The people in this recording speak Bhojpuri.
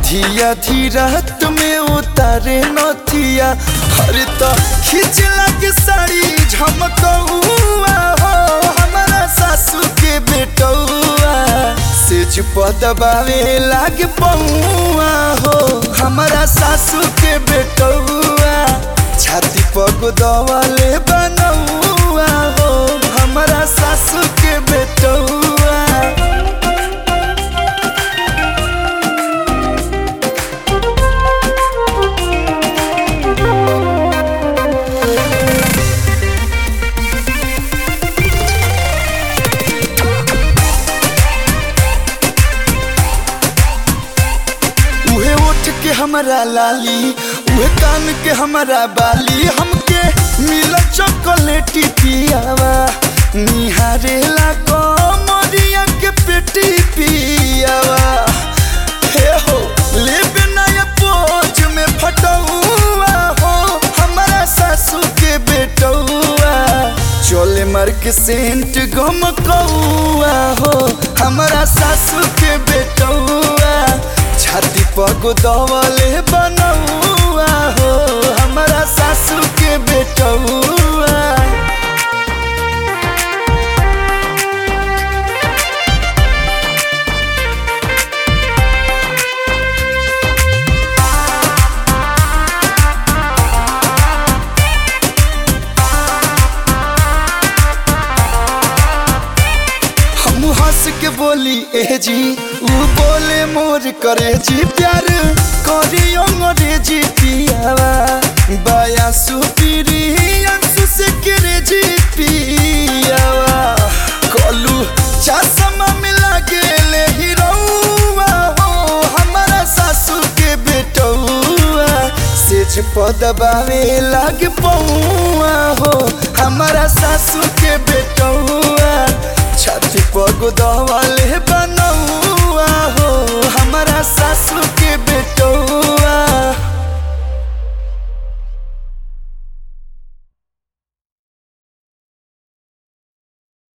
आधी आधी रात में उतारे नथिया हर तो खींच लगे साड़ी झमकौआ हो हमारा सासू के बेटौआ सेज पदबावे लागे पौआ हो हमारा सासू के बेटौआ छाती पग दवाले बनौआ हो हमारा सासू के बेटौआ। के हमारा लाली उहे कान के हमारा बाली हमके मिला चॉकलेटी पियावा निहारेला कमरिया के पेटी पियावा हे हो लेबे नया पोज में फटौआ हो हमारा सासू के बेटौआ चोले मार के सेंट गमकौआ हो हमारा सासू के बेटौआ छाती पग दवाले बनौआ हो हमारा सासू के बेटौआ। हम हंस के बोली ए जी ऊ बोले मोर करे जी प्यार करी अंग्रेजी पियावा बाया सुपीरी अंसु से करे जी पियावा कलू चश्मा मिला गेले हीरोआ हो हमारा सासू के बेटौआ सेज पदबावे लागे पौआ हो हमारा सासू के बेटौआ छाती पग दवाले बनौआ